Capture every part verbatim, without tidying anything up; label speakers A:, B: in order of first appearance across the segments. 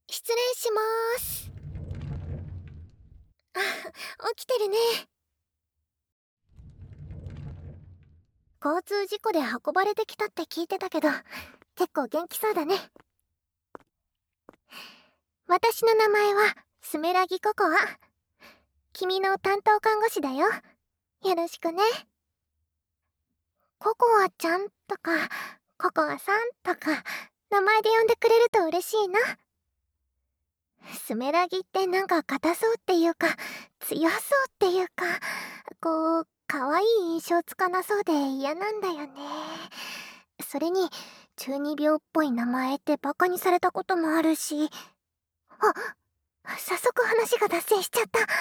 A: 失礼しまーす。あ、起きてるね。交通事故で運ばれてきたって聞いてたけど、結構元気そうだね。私の名前はスメラギココア。君の担当看護師だよ。よろしくね。ココアちゃんとかココアさんとか名前で呼んでくれると嬉しいな。スメラギってなんか硬そうっていうか強そうっていうか、こう可愛い印象つかなそうで嫌なんだよね。それに中二病っぽい名前ってバカにされたこともあるし。あ、早速話が脱線しちゃった。あへへ。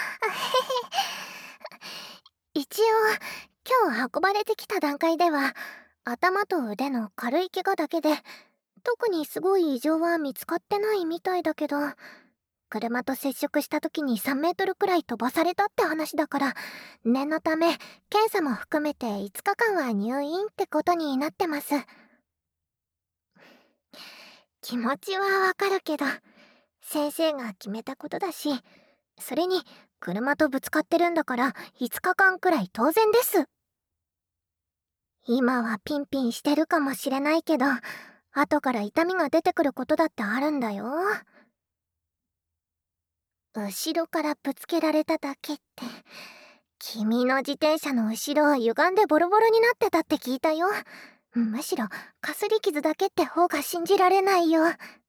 A: 一応今日運ばれてきた段階では頭と腕の軽い怪我だけで、特にすごい異常は見つかってないみたいだけど、車と接触した時にさんメートルくらい飛ばされたって話だから、念のため検査も含めていつかかんは入院ってことになってます。気持ちはわかるけど、先生が決めたことだし、それに車とぶつかってるんだからいつかかんくらい当然です。今はピンピンしてるかもしれないけど、後から痛みが出てくることだってあるんだよ。後ろからぶつけられただけって、君の自転車の後ろ歪んでボロボロになってたって聞いたよ。むしろかすり傷だけって方が信じられないよ。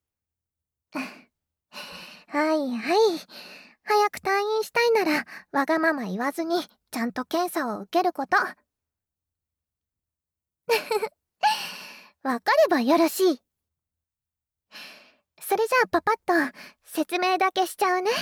A: はいはい。早く退院したいならわがまま言わずにちゃんと検査を受けること。わかればよろしい。それじゃあパパッと説明だけしちゃうね。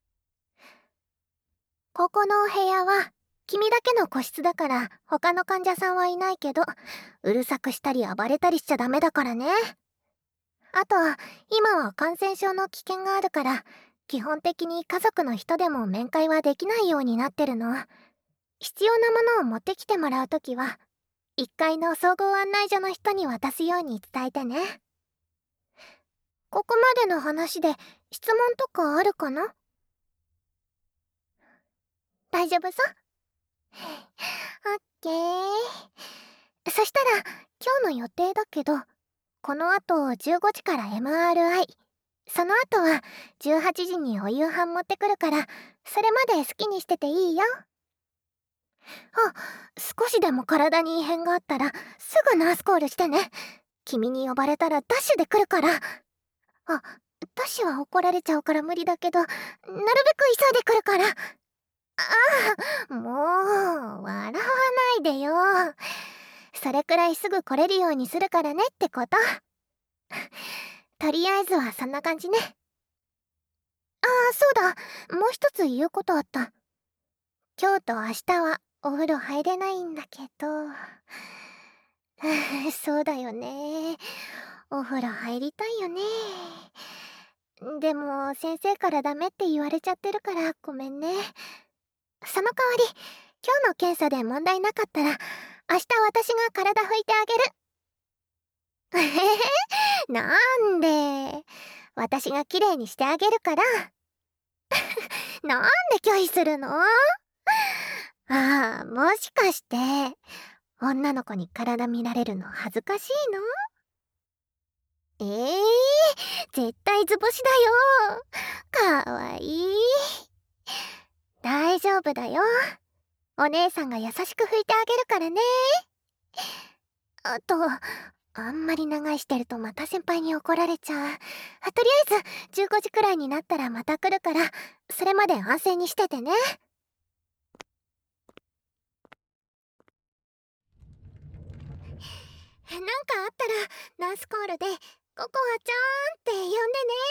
A: ここのお部屋は君だけの個室だから他の患者さんはいないけど、うるさくしたり暴れたりしちゃダメだからね。あと今は感染症の危険があるから基本的に家族の人でも面会はできないようになってるの。必要なものを持ってきてもらうときはいっかいの総合案内所の人に渡すように伝えてね。ここまでの話で質問とかあるかな？大丈夫さ？オッケー。そしたら今日の予定だけど、この後じゅうごじから エムアールアイ、 その後はじゅうはちじにお夕飯持ってくるから、それまで好きにしてていいよ。あ、少しでも体に異変があったらすぐナースコールしてね。君に呼ばれたらダッシュで来るから。あ、ダッシュは怒られちゃうから無理だけど、なるべく急いで来るから。ああ、もう笑わないでよ。それくらいすぐ来れるようにするからねってこと。とりあえずはそんな感じね。ああ、そうだ、もう一つ言うことあった。今日と明日はお風呂入れないんだけど。そうだよね。お風呂入りたいよね。でも先生からダメって言われちゃってるからごめんね。その代わり今日の検査で問題なかったら明日私が体拭いてあげる。えへへ、なんで？私が綺麗にしてあげるから。なんで拒否するの？ああ、もしかして女の子に体見られるの恥ずかしいの？ええー、絶対図星だよ。かわいい。大丈夫だよ。お姉さんが優しく拭いてあげるからね。あと、あんまり長居してるとまた先輩に怒られちゃう。あ、とりあえずじゅうごじくらいになったらまた来るから、それまで安静にしててね。なんかあったらナースコールで「ココアちゃん」って呼んでね。